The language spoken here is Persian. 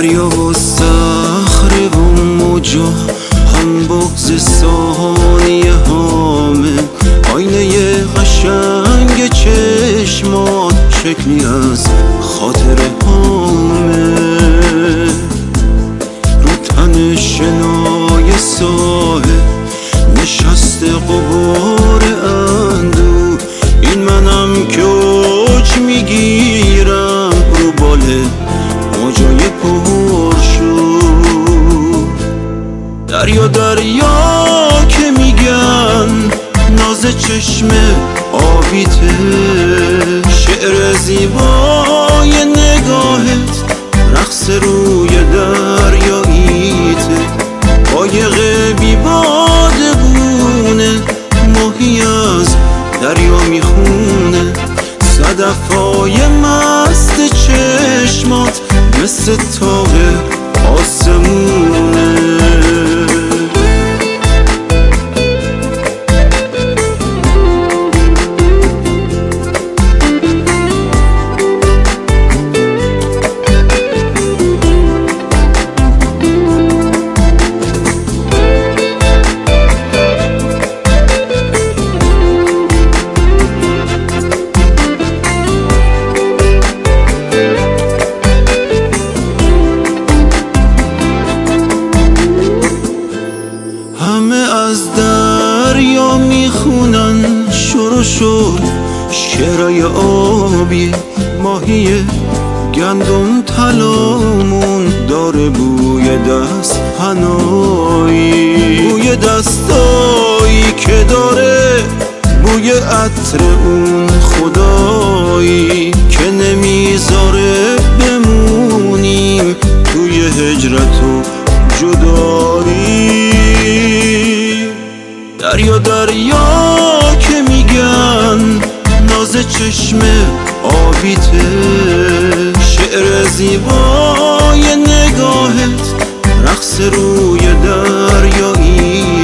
دریا و صخره و موجا هم بغض ثانیه هامه، آینه قشنگ چشمات شکلی از خاطره هامه. رو تن شنای ساحل نشسته غبار اندو، این منم که اوج میگیرم رو باله موجای پرشور. دریا دریا که میگن ناز چشم آبیته، شعر زیبای نگاهت رقص روی دریاییته. قایق بی باده بونه ماهی از دریا میخونه، صدفای مست چشمات مثل تاق آسمونه. از دریا میخونن شور شعرهای آبی، ماهی گندم طلامون داره بوی دست پناهی، بوی دستایی که داره بوی عطر اون خدایی که نمیذاره بمونیم توی هجرت و جدایی. دریا دریا که میگن ناز چشم آبیته، شعر زیبای نگاهت رقص روی دریایی.